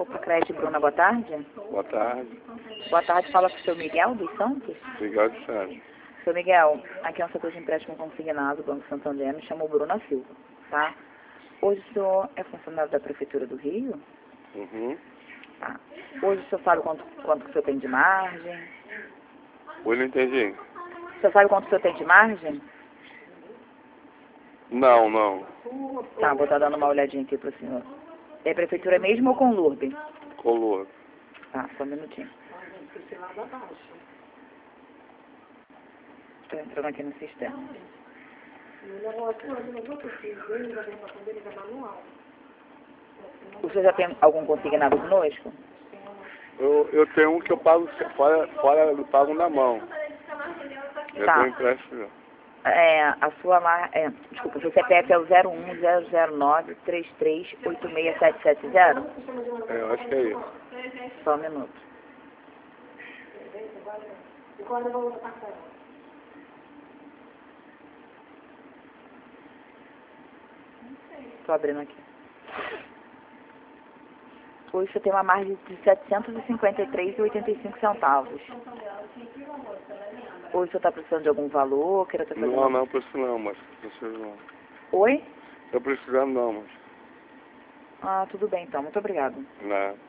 a creche Bruna, boa tarde. Boa tarde. Boa tarde, fala com o seu Miguel dos Santos. Miguel de Santos. Seu Miguel, aqui é um setor de empréstimo consignado, Banco Santander, me chamou Bruna Silva, tá? Hoje o senhor é funcionário da Prefeitura do Rio? Uhum. Tá. Hoje o senhor sabe quanto que o senhor tem de margem? Hoje não entendi. O senhor sabe quanto o senhor tem de margem? Não, não. Tá, vou estar dando uma olhadinha aqui pro senhor. É Prefeitura mesmo ou com Lourdes? Color. Tá, só um minutinho. Estou entrando aqui no sistema. O senhor já tem algum consignado conosco? Eu tenho um que eu pago fora eu pago na mão. Eu Tá. tenho empréstimo. A sua desculpa, o seu CPF é o 0100933867770? Eu acho que é isso. Só um minuto. Estou abrindo aqui. Hoje você tem uma margem de R$ 753,85. Hoje você está precisando de algum valor? Queira estar fazendo... Não, preciso não, mas preciso não. Oi? Tô precisando não, mas. Ah, tudo bem então. Muito obrigada. Não.